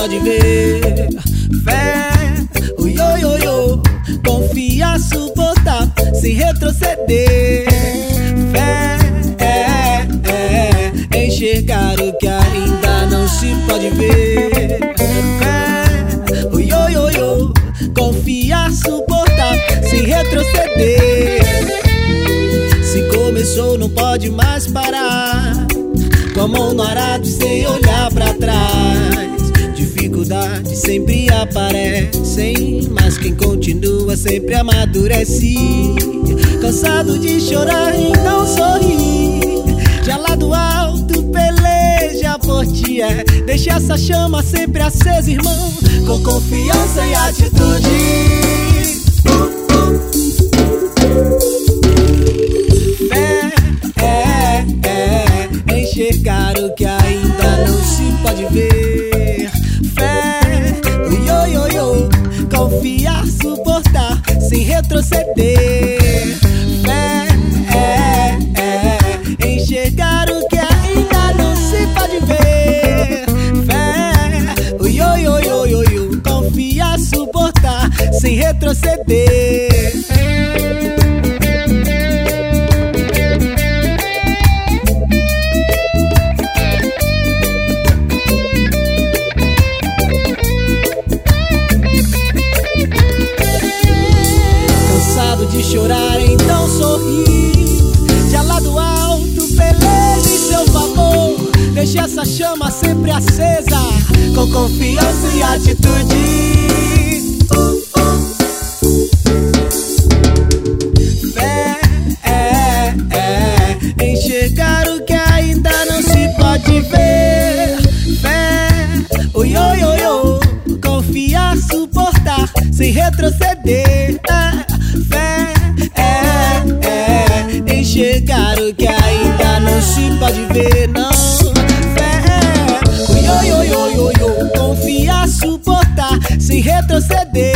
pode ver. Fé, ui, oi, oi, oi. Confiar, suportar, sem retroceder. Fé, enxergar o que ainda não se pode ver. Fé, ui, oi, oi, oi. Confiar, suportar, sem retroceder. Se começou, não pode mais parar. Com a mão no arado, sem olhar pra trás. Dificuldades sempre aparecem, mas quem continua sempre amadurece. Cansado de chorar e não sorrir, já lá do alto peleja por ti. Deixa essa chama sempre acesa, irmão, com confiança e atitude. Fé, enxergar o que ainda não se pode ver. Fé, ui, oi, oi, oi. Confiar, suportar, sem retroceder. Fé, enxergar o que ainda não se pode ver. Fé, ui, oi, oi, oi, oi. Confiar, suportar, sem retroceder. De chorar, então sorri. Já lá do alto, peleja em seu favor. Deixe essa chama sempre acesa, com confiança e atitude. Fé, enxergar o que ainda não se pode ver. Fé, oi, oi, oi, oi. Confiar, suportar, sem retroceder. Fé, enxergar o que ainda não se pode ver, não. Fé, oi, oi, oi, oi, oi, oi. Confiar, suportar, sem retroceder.